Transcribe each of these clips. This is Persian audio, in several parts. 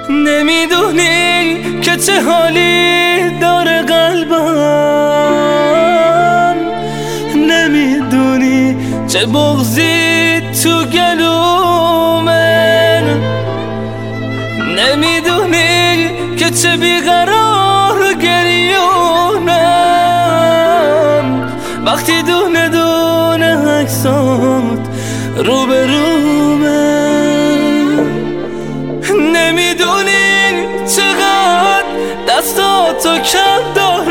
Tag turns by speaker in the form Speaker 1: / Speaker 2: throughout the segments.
Speaker 1: نمیدونی که چه حالی داره قلبم، نمیدونی چه بغضی تو گلومه، نمیدونی که چه بیقرار گریونم وقتی دونه دونه عکسات روبرومه. نمیدونی چقدر دستاتو کم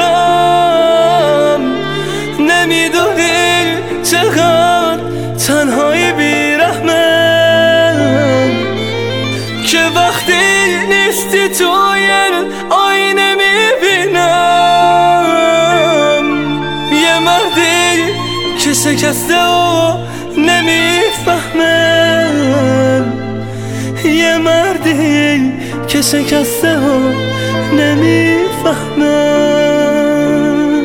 Speaker 1: دارم، نمیدونی چقدر تنهایی بیرحمم که وقتی نیستی توی آینه میبینم یه مردی که شکسته و نمیفهمم، یه مردی که شکسته و نمیفهمم.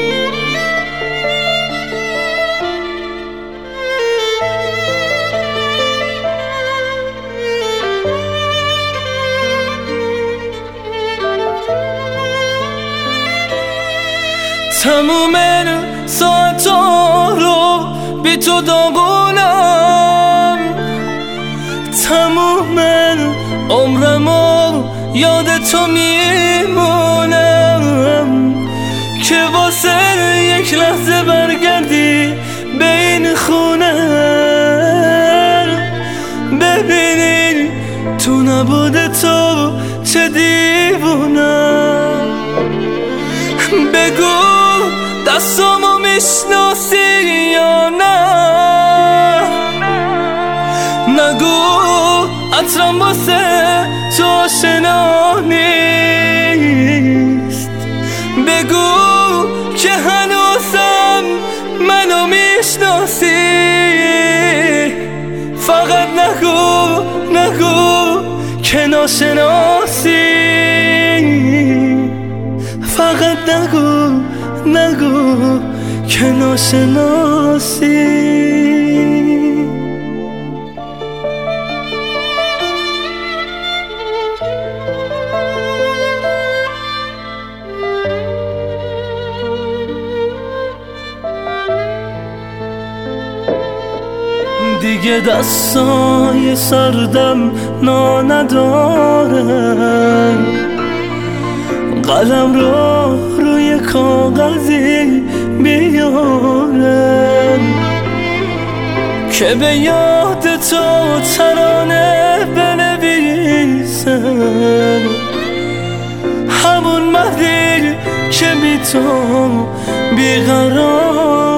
Speaker 1: تموم ساعتا رو بی تو داغونم، تموم عمرمو یاد تو میمونم که واسه یک لحظه برگردی به این خونه، ببینی تو نبود تو چه دیوونم. بگو دستامو میشناسی یا نه، نگو عطرم واسه تو آشنا نیست، بگو که هنوزم منو میشناسی، فقط نگو که ناشناسی، فقط نگو که ناشناسی. دیگه دستای سردم نا نداره، قلم رو روی کاغذی بیارم که به یاد تو ترانه بنویسم، همون مردی که بی تو بیقرار